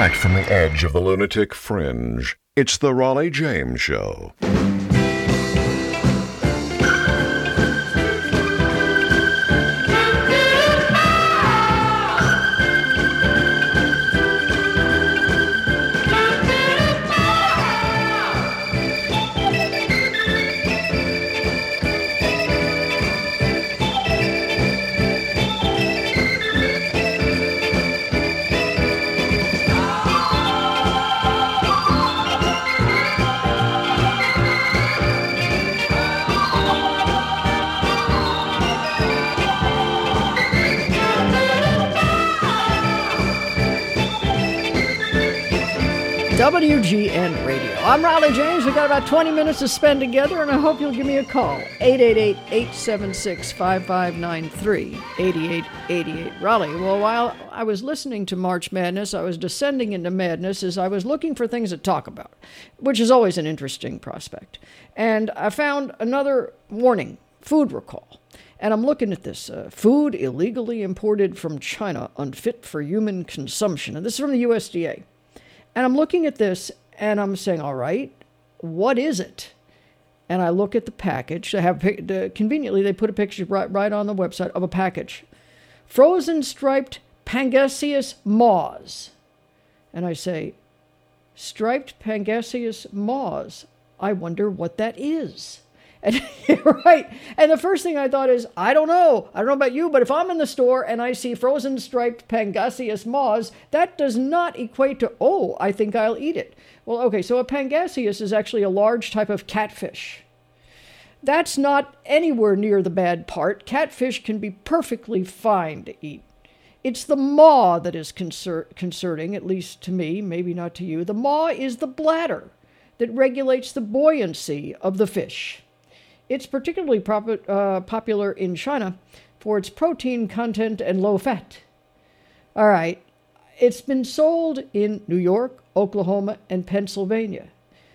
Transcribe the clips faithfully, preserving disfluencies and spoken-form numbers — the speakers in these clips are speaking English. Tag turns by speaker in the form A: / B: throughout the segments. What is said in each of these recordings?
A: Extract from the edge of the lunatic fringe. It's the Raleigh James Show.
B: W G N Radio. I'm Raleigh James. We've got about twenty minutes to spend together, and I hope you'll give me a call. eight eight eight, eight seven six, five five nine three, eight eight eight eight, Raleigh. Well, while I was listening to March Madness, I was descending into madness as I was looking for things to talk about, which is always an interesting prospect. And I found another warning, food recall. And I'm looking at this, uh, food illegally imported from China, unfit for human consumption. And this is from the U S D A. And I'm looking at this, and I'm saying, all right, what is it? And I look at the package. They have the, conveniently, they put a picture right, right on the website of a package. Frozen striped Pangasius maws. And I say, striped Pangasius maws. I wonder what that is. And right. And the first thing I thought is, I don't know. I don't know about you, but if I'm in the store and I see frozen striped Pangasius maws, that does not equate to, oh, I think I'll eat it. Well, okay, so a Pangasius is actually a large type of catfish. That's not anywhere near the bad part. Catfish can be perfectly fine to eat. It's the maw that is concer- concerning, at least to me, maybe not to you. The maw is the bladder that regulates the buoyancy of the fish. It's particularly prop- uh, popular in China for its protein content and low fat. All right, it's been sold in New York, Oklahoma, and Pennsylvania.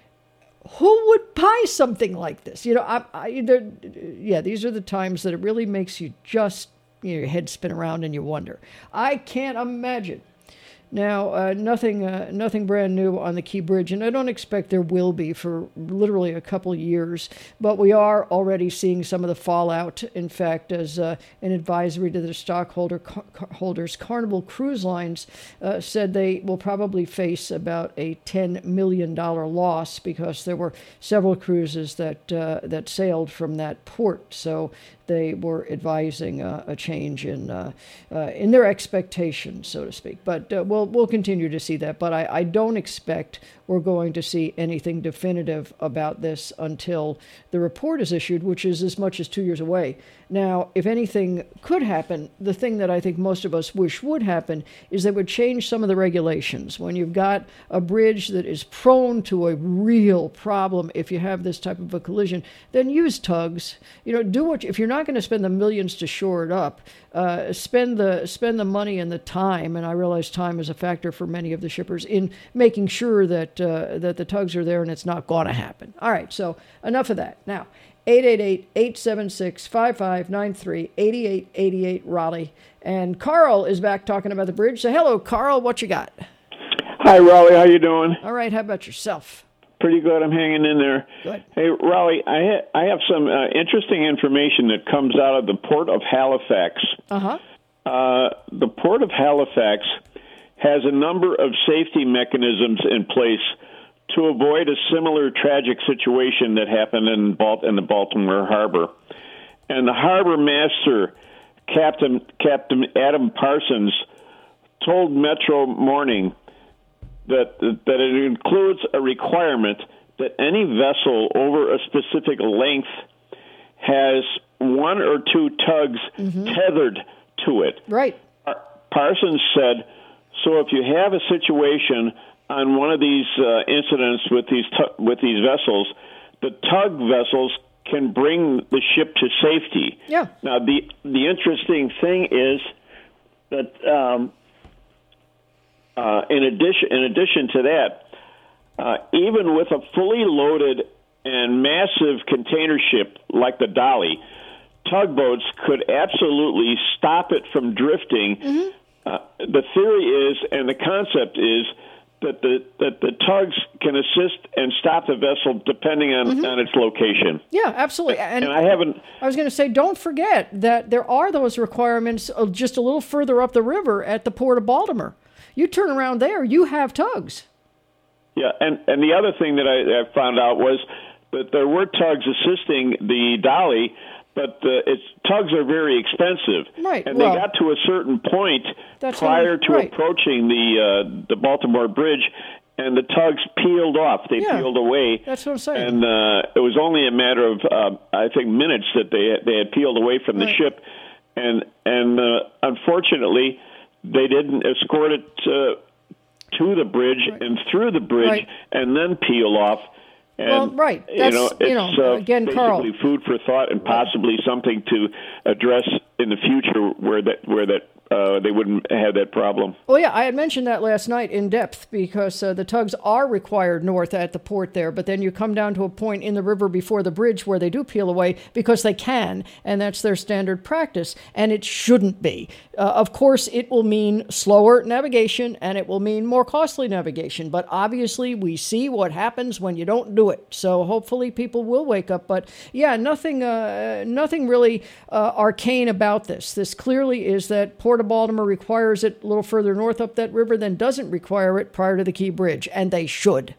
B: Who would buy something like this? You know, I, I, yeah, these are the times that it really makes you just, you know, your head spin around and you wonder. I can't imagine. Now, uh, nothing uh, nothing brand new on the Key Bridge, and I don't expect there will be for literally a couple years, but we are already seeing some of the fallout. In fact, as uh, an advisory to the stockholder car- holders, Carnival Cruise Lines uh, said they will probably face about a ten million dollars loss because there were several cruises that uh, that sailed from that port. So they were advising uh, a change in uh, uh, in their expectations, so to speak. But uh, we'll we'll continue to see that. But I, I don't expect we're going to see anything definitive about this until the report is issued, which is as much as two years away. Now, if anything could happen, the thing that I think most of us wish would happen is they would change some of the regulations. When you've got a bridge that is prone to a real problem, if you have this type of a collision, then use tugs. You know, do what you, if you're not going to spend the millions to shore it up, uh, spend the spend the money and the time. And I realize time is a factor for many of the shippers in making sure that uh, that the tugs are there and it's not going to happen. All right, so enough of that. Now, eight eight eight, eight seven six, five five nine three, eight eight eight eight, Raleigh. And Carl is back talking about the bridge. So hello, Carl, what you got?
C: Hi, Raleigh. How you doing?
B: All right, how about yourself?
C: Pretty good. I'm hanging in there.
B: Good.
C: Hey, Raleigh, I, ha- I have some uh, interesting information that comes out of the Port of Halifax.
B: Uh-huh.
C: Uh, the Port of Halifax has a number of safety mechanisms in place to avoid a similar tragic situation that happened in, Bal- in the Baltimore Harbor. And the harbor master, Captain Captain Adam Parsons, told Metro Morning that that it includes a requirement that any vessel over a specific length has one or two tugs mm-hmm. tethered to it.
B: Right.
C: Parsons said, so if you have a situation on one of these uh, incidents with these tu- with these vessels, the tug vessels can bring the ship to safety.
B: Yeah.
C: Now, the the interesting thing is that um, uh, in addition in addition to that, uh, even with a fully loaded and massive container ship like the Dolly, tugboats could absolutely stop it from drifting. Mm-hmm. Uh, the theory is, and the concept is, that the that the tugs can assist and stop the vessel depending on, mm-hmm. on its location.
B: Yeah, absolutely.
C: And, and I haven't.
B: I was going to say, don't forget that there are those requirements just a little further up the river at the Port of Baltimore. You turn around there, you have tugs.
C: Yeah, and, and the other thing that I, I found out was that there were tugs assisting the Dolly, but uh, its tugs are very expensive.
B: Right.
C: And
B: well,
C: they got to a certain point
B: that's
C: prior
B: what,
C: to
B: right.
C: approaching the uh, the Baltimore Bridge, and the tugs peeled off. They
B: yeah,
C: peeled away.
B: That's what I'm saying.
C: And uh, it was only a matter of, uh, I think, minutes that they had, they had peeled away from
B: right.
C: the ship. And, and uh, unfortunately, they didn't escort it uh, to the bridge right. and through the bridge
B: right.
C: and then peel off. And,
B: well, right. That's,
C: you know, it's
B: you know,
C: uh,
B: again,
C: basically
B: Carl.
C: food for thought and possibly something to address in the future where that where that uh, they wouldn't have that problem.
B: Well, yeah, I had mentioned that last night in depth because uh, the tugs are required north at the port there, but then you come down to a point in the river before the bridge where they do peel away because they can, and that's their standard practice, and it shouldn't be. Uh, of course, it will mean slower navigation, and it will mean more costly navigation, but obviously we see what happens when you don't do it, so hopefully people will wake up. But yeah, nothing, uh, nothing really uh, arcane about this. This clearly is that Port of Baltimore requires it a little further north up that river, then doesn't require it prior to the Key Bridge, and they should.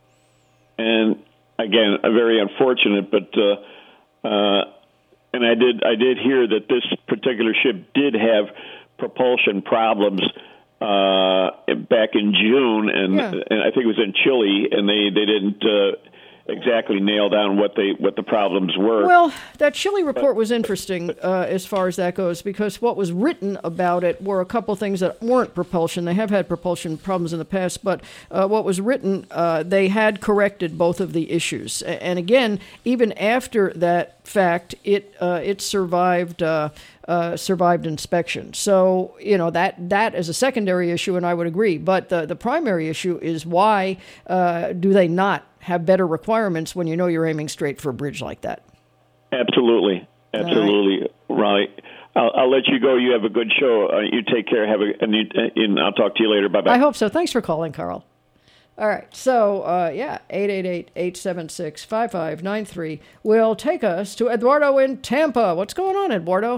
C: And again, very unfortunate, but uh, uh, and I did I did hear that this particular ship did have propulsion problems uh, back in June, and,
B: yeah.
C: and I think it was in Chile, and they they didn't uh, exactly nail down what they what the problems were.
B: Well, that Chile report was interesting uh, as far as that goes, because what was written about it were a couple things that weren't propulsion. They have had propulsion problems in the past, but uh, what was written, uh, they had corrected both of the issues. And again, even after that fact, it uh, it survived. Uh, Uh, survived inspection. So, you know, that that is a secondary issue, and I would agree. But the, the primary issue is why uh, do they not have better requirements when you know you're aiming straight for a bridge like that?
C: Absolutely. Absolutely. Right. I'll, I'll let you go. You have a good show. Uh, you take care. Have a, and, you, and I'll talk to you later. Bye-bye.
B: I hope so. Thanks for calling, Carl. All right. So, uh, yeah, eight eight eight, eight seven six, five five nine three will take us to Eduardo in Tampa. What's going on, Eduardo?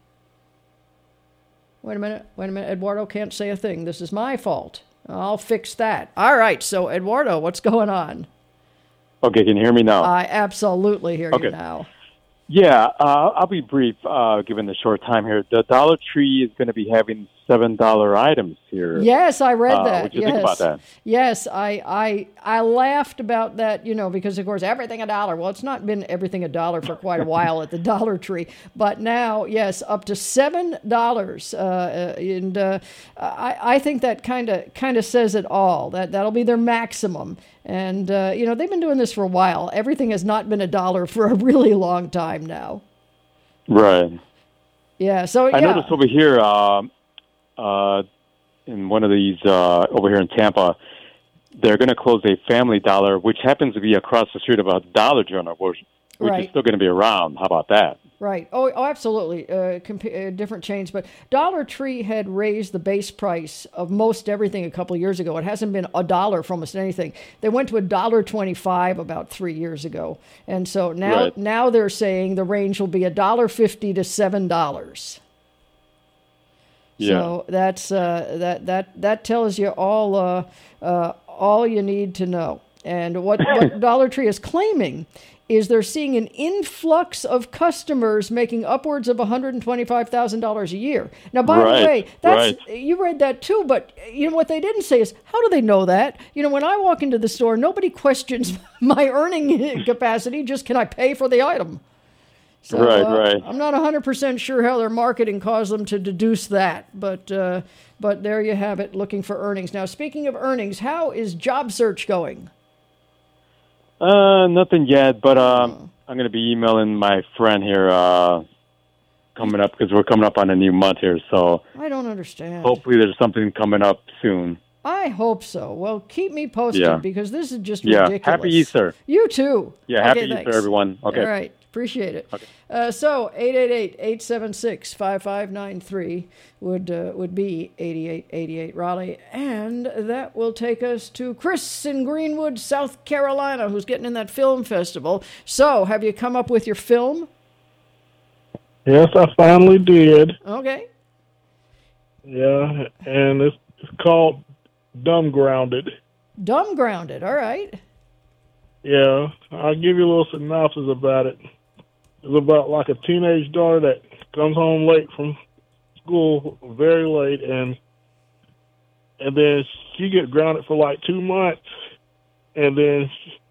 B: Wait a minute, wait a minute. Eduardo can't say a thing. This is my fault. I'll fix that. All right, so Eduardo, what's going on?
D: Okay, can you hear me now?
B: I absolutely hear
D: okay.
B: you now.
D: Yeah, uh, I'll be brief, uh, given the short time here. The Dollar Tree is going to be having seven dollar items here.
B: Yes, I read
D: uh,
B: that.
D: What do you
B: yes.
D: think about that?
B: Yes, I, I I laughed about that, you know, because, of course, everything a dollar. Well, it's not been everything a dollar for quite a while at the Dollar Tree. But now, yes, up to seven dollars. Uh, and uh, I, I think that kind of kind of says it all. That, that'll be their maximum. And, uh, you know, they've been doing this for a while. Everything has not been a dollar for a really long time now.
D: Right.
B: Yeah, so,
D: I
B: yeah.
D: noticed over here, uh, uh, in one of these, uh, over here in Tampa, they're going to close a Family Dollar, which happens to be across the street of a Dollar General, which, which
B: right.
D: is still going to be around. How about that?
B: Right. Oh, oh absolutely. Uh, comp- uh, different chains. But Dollar Tree had raised the base price of most everything a couple of years ago. It hasn't been a dollar for almost anything. They went to a dollar twenty-five about three years ago. And so now
D: right.
B: now they're saying the range will be a dollar fifty to seven dollars.
D: Yeah.
B: So that's uh, that that that tells you all uh, uh, all you need to know. And what, what Dollar Tree is claiming is they're seeing an influx of customers making upwards of one hundred twenty-five thousand dollars a year. Now, by
D: right,
B: the way, that's
D: right.
B: you read that too, but you know what they didn't say is, how do they know that? You know, when I walk into the store, nobody questions my earning capacity, just can I pay for the item? So,
D: right,
B: uh,
D: right.
B: I'm not one hundred percent sure how their marketing caused them to deduce that, but uh, but there you have it, looking for earnings. Now, speaking of earnings, how is job search going?
D: Uh, nothing yet, but um, I'm going to be emailing my friend here uh, coming up because we're coming up on a new month here. So
B: I don't understand.
D: Hopefully there's something coming up soon.
B: I hope so. Well, keep me posted
D: yeah.
B: because this is just
D: yeah.
B: ridiculous.
D: Happy Easter.
B: You too.
D: Yeah,
B: okay,
D: happy
B: thanks.
D: Easter, everyone. Okay.
B: All right. Appreciate it.
D: Okay.
B: Uh, so eight eight eight, eight seven six, five five nine three would uh, would be eighty-eight eighty-eight Raleigh. And that will take us to Chris in Greenwood, South Carolina, who's getting in that film festival. So have you come up with your film?
E: Yes, I finally did.
B: Okay.
E: Yeah, and it's, it's called Dumb Grounded.
B: Dumb Grounded, all right.
E: Yeah, I'll give you a little synopsis about it. It's about like a teenage daughter that comes home late from school, very late, and and then she gets grounded for like two months, and then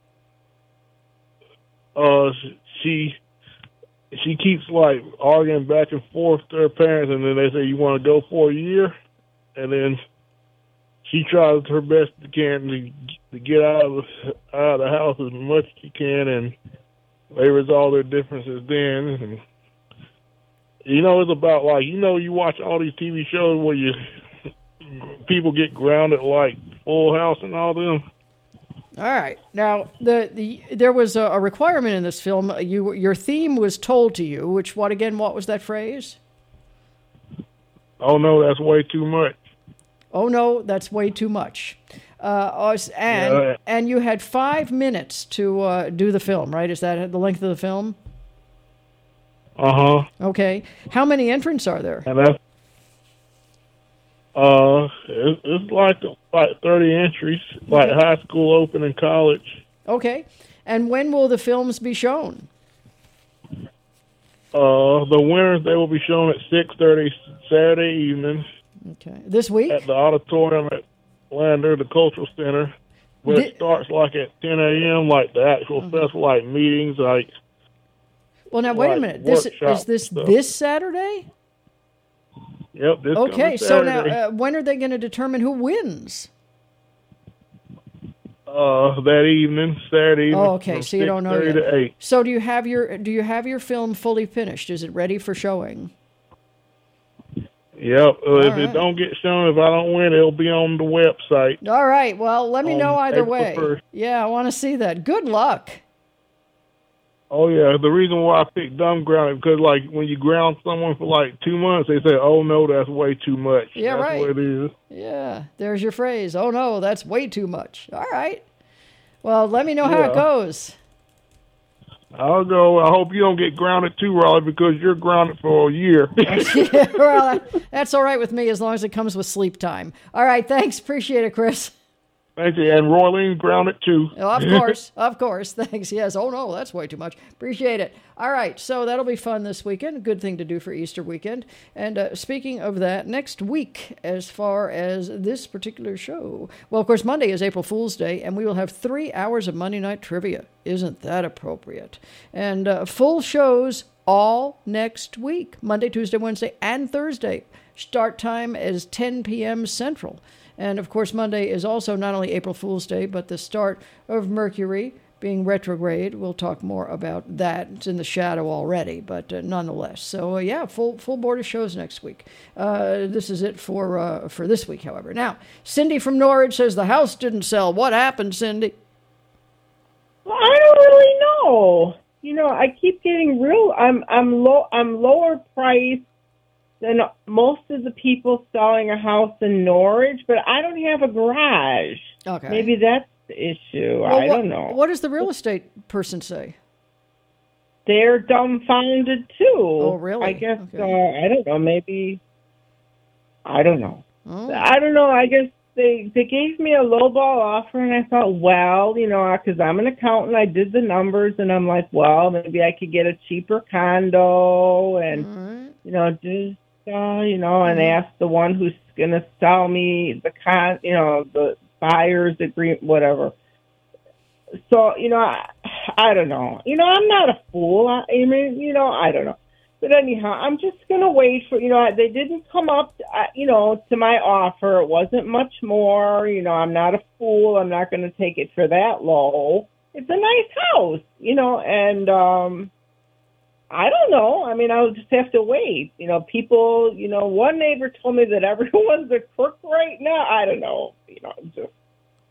E: uh she she keeps like arguing back and forth to her parents, and then they say, "You want to go for a year?" And then she tries her best to can to, to get out of the, out of the house as much as she can, and they resolve their differences then. And, you know, it's about like, you know, you watch all these T V shows where you people get grounded like Full House and all them.
B: All right. Now, the, the there was a, a requirement in this film. You your theme was told to you. Which what again? What was that phrase?
E: Oh no, that's way too much.
B: Oh no, that's way too much. Uh, and
E: Yeah.
B: and you had five minutes to uh, do the film, right? Is that the length of the film?
E: Uh huh.
B: Okay. How many entrants are there?
E: And that's uh, it, it's like like thirty entries, like
B: Okay.
E: high school open and college.
B: Okay. And when will the films be shown?
E: Uh, the winners, they will be shown at six thirty Saturday evening
B: Okay. This week?
E: at the auditorium at Lander, the Cultural Center. But
B: Did-
E: it starts like at ten a.m., like the actual festival, like meetings, like
B: Well, now wait a
E: like
B: minute. This
E: workshop
B: is this
E: stuff.
B: this Saturday?
E: Yep. This
B: Okay.
E: coming
B: So now,
E: Saturday.
B: uh, when are they going to determine who wins?
E: Uh, that evening, Saturday evening.
B: Oh, okay.
E: from
B: So you don't know
E: six thirty
B: yet.
E: to eight.
B: So do you have your do you have your film fully finished? Is it ready for showing?
E: Yep. Uh, if
B: right.
E: it don't get shown, if I don't win, it'll be on the website.
B: All right. Well, let me
E: Um,
B: know either
E: April
B: way.
E: first.
B: Yeah, I want to see that. Good luck.
E: Oh yeah, the reason why I picked dumb grounded because like when you ground someone for like two months, they say, "Oh no, that's way too much."
B: Yeah,
E: that's
B: right.
E: what it is.
B: Yeah, there's your phrase. Oh no, that's way too much. All right. Well, let me know how it
E: Yeah.
B: goes.
E: I'll go. I hope you don't get grounded too, Raleigh, because you're grounded for a year.
B: Yeah, well, that's all right with me as long as it comes with sleep time. All right, thanks. Appreciate it, Chris.
E: Thank you. And Roylene's grounded too.
B: Oh, of course, of course. Thanks. Yes. Oh no, that's way too much. Appreciate it. All right, so that'll be fun this weekend. A good thing to do for Easter weekend. And uh, speaking of that, next week, as far as this particular show, well, of course, Monday is April Fool's Day, and we will have three hours of Monday night trivia. Isn't that appropriate? And uh, full shows all next week, Monday, Tuesday, Wednesday, and Thursday. Start time is ten p.m. Central. And, of course, Monday is also not only April Fool's Day, but the start of Mercury being retrograde. We'll talk more about that. It's in the shadow already, but uh, nonetheless. So, uh, yeah, full full board of shows next week. Uh, this is it for uh, for this week, however. Now, Cindy from Norwich says the house didn't sell. What happened, Cindy?
F: Well, I don't really know. You know, I keep getting real. I'm I'm low. I'm lower price than most of the people selling a house in Norwich, but I don't have a garage.
B: Okay.
F: Maybe that's the issue.
B: Well,
F: I
B: what,
F: don't know.
B: What does the real estate person say?
F: They're dumbfounded too.
B: Oh, really?
F: I guess.
B: Okay.
F: Uh, I don't know. Maybe. I don't know.
B: Oh.
F: I don't know. I guess they they gave me a lowball offer, and I thought, well, you know, because I'm an accountant, I did the numbers, and I'm like, well, maybe I could get a cheaper condo, and
B: All right.
F: you know, just uh, you know, and ask the one who's going to sell me the con, you know, the buyer's agreement, whatever. So, you know, I, I don't know. You know, I'm not a fool. I, I mean, you know, I don't know. But anyhow, I'm just going to wait for, you know, they didn't come up, uh, you know, to my offer. It wasn't much more. You know, I'm not a fool. I'm not going to take it for that low. It's a nice house, you know, and um, I don't know. I mean, I'll just have to wait. You know, people, you know, one neighbor told me that everyone's a crook right now. I don't know. You know, just,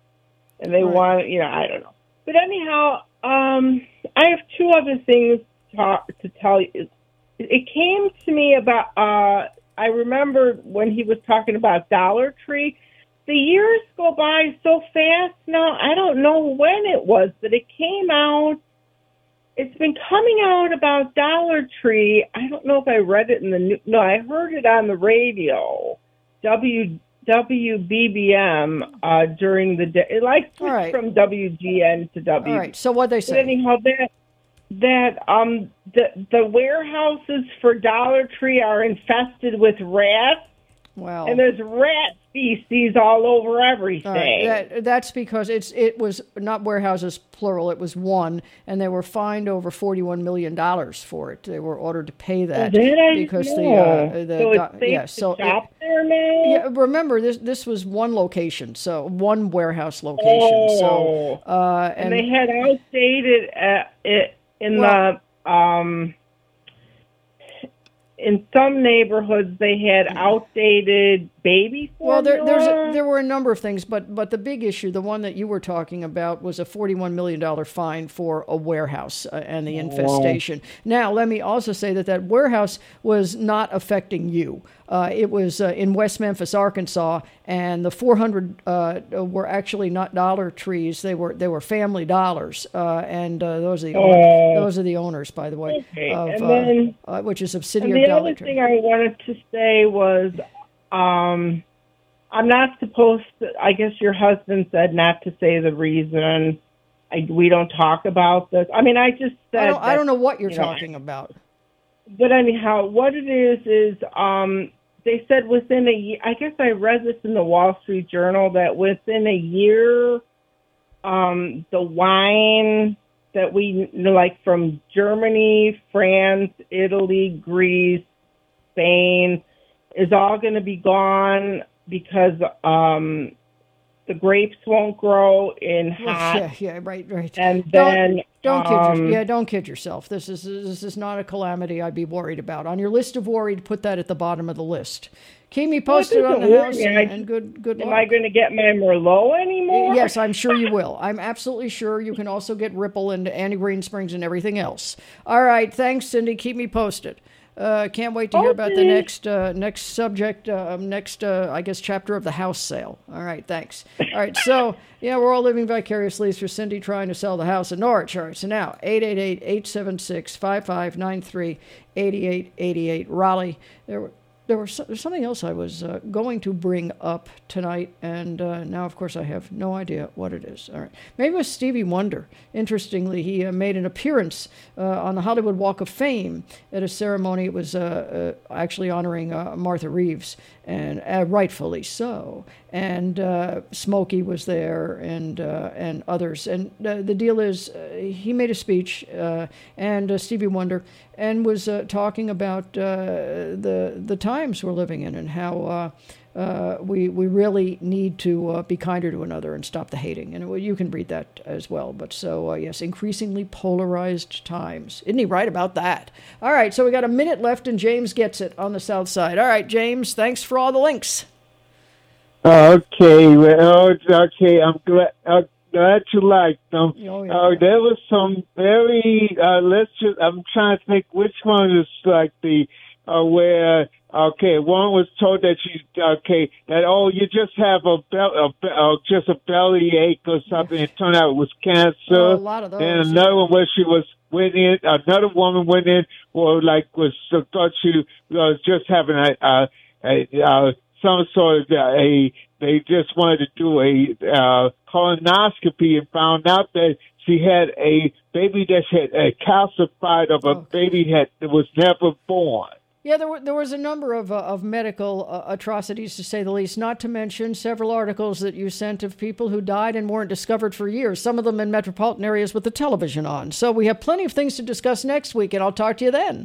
F: and they
B: Right.
F: want, you know, I don't know. But anyhow, um, I have two other things talk to tell you. It came to me about. Uh, I remember when he was talking about Dollar Tree. The years go by so fast now. I don't know when it was, but it came out. It's been coming out about Dollar Tree. I don't know if I read it in the news. No, I heard it on the radio. W W B B M uh, during the day. It like switched
B: right.
F: from W G N to W.
B: All right. So what they say?
F: But anyhow, that that um the the warehouses for Dollar Tree are infested with rats.
B: Well,
F: and there's rat species all over everything.
B: All right, that, that's because it's it was not warehouses plural. It was one, and they were fined over forty-one million dollars for it. They were ordered to pay that
F: oh, did I
B: because
F: know?
B: the uh, the
F: so it's safe
B: yeah.
F: to
B: So
F: shop
B: it,
F: there now?
B: yeah. Remember this this was one location, so one warehouse location.
F: Oh.
B: So uh,
F: and,
B: and,
F: they had outdated uh, it in
B: well,
F: the um. In some neighborhoods, they had outdated baby formula.
B: Well, there, there's a, there were a number of things, but but the big issue, the one that you were talking about, was a forty-one million dollars fine for a warehouse uh, and the infestation. Wow. Now, let me also say that that warehouse was not affecting you. Uh, it was uh, in West Memphis, Arkansas, and the four hundred uh, were actually not Dollar Trees; they were they were Family Dollars, uh, and uh, those are the
F: oh.
B: those are the owners, by the way,
F: okay.
B: of
F: and then,
B: uh, uh, which is a subsidiary
F: and
B: of
F: the
B: Dollar
F: other
B: Tree.
F: thing I wanted to say was, um, I'm not supposed to. I guess your husband said not to say the reason. I, we don't talk about this. I mean, I just said.
B: I don't,
F: that,
B: I don't know what you're
F: you
B: talking
F: know,
B: about.
F: But anyhow, what it is is um, they said within a year. I guess I read this in the Wall Street Journal that within a year, um, the wine that we like from Germany, France, Italy, Greece, Spain is all going to be gone because um, the grapes won't grow in hot.
B: Yeah, yeah, right, right.
F: And then
B: don't, don't
F: um,
B: kid your, yeah, don't kid yourself. This is this is not a calamity I'd be worried about. On your list of worried, put that at the bottom of the list. Keep me posted on the house, and, and good good
F: Am
B: luck.
F: I going to get my Merlot anymore?
B: Yes, I'm sure you will. I'm absolutely sure you can also get Ripple and Annie Green Springs and everything else. All right, thanks, Cindy. Keep me posted. Uh, can't wait to hear
F: okay.
B: about the next uh, next subject, uh, next, uh, I guess, chapter of the house sale. All right, thanks. All right, so, yeah, we're all living vicariously through Cindy trying to sell the house in Norwich. All right, so now, eight eight eight, eight seven six, five five nine three, eight eight eight eight, Raleigh. There were There was so, something else I was uh, going to bring up tonight, and uh, now, of course, I have no idea what it is. All right, maybe it was Stevie Wonder. Interestingly, he uh, made an appearance uh, on the Hollywood Walk of Fame at a ceremony. It was uh, uh, actually honoring uh, Martha Reeves, and uh, rightfully so. And uh, Smokey was there, and uh, and others. And uh, the deal is, uh, he made a speech, uh, and uh, Stevie Wonder, and was uh, talking about uh, the the times we're living in and how uh, uh, we we really need to uh, be kinder to another and stop the hating. And well, you can read that as well. But so uh, yes, increasingly polarized times. Isn't he right about that? All right, so we got a minute left, and James gets it on the south side. All right, James, thanks for all the links.
G: Okay, well, okay, I'm glad. Uh, Glad you liked them.
B: Oh, yeah.
G: Uh, there was some very, uh, let's just, I'm trying to think which one is like the, uh, where, okay, one was told that you, okay, that, oh, you just have a, bel- a, uh, just a belly ache or something. It turned out it was cancer.
B: Oh, a lot of those.
G: And another
B: yeah.
G: one where she was, went in, another woman went in, or like was, uh, thought she was just having a, uh, a, uh, some sort of uh, a, they just wanted to do a uh, colonoscopy and found out that she had a baby that had uh, calcified of a
B: okay.
G: baby had, that was never born.
B: Yeah, there, were, there was a number of, uh, of medical uh, atrocities, to say the least, not to mention several articles that you sent of people who died and weren't discovered for years, some of them in metropolitan areas with the television on. So we have plenty of things to discuss next week, and I'll talk to you then.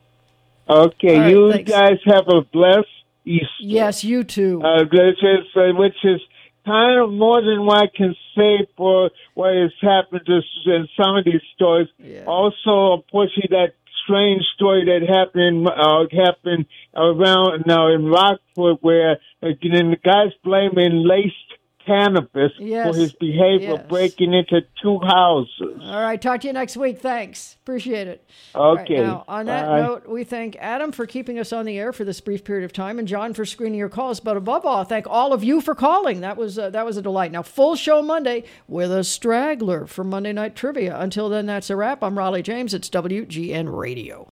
G: Okay,
B: right,
G: you
B: thanks.
G: guys have a blessed Easter.
B: Yes, you too.
G: Uh, which is, uh, which is kind of more than what I can say for what has happened to, in some of these stories.
B: Yeah.
G: Also, unfortunately, that strange story that happened uh, happened around now in Rockford, where again the guys blaming laced cannabis
B: Yes.
G: for his behavior
B: Yes.
G: breaking into two houses.
B: All right, talk to you next week. Thanks. Appreciate it. All right,
G: Okay.
B: now, on that
G: Bye.
B: note, we thank Adam for keeping us on the air for this brief period of time, and John for screening your calls. But above all, thank all of you for calling. That was uh, that was a delight. Now, full show Monday with a straggler for Monday Night Trivia. Until then, that's a wrap. I'm Raleigh James. It's W G N Radio.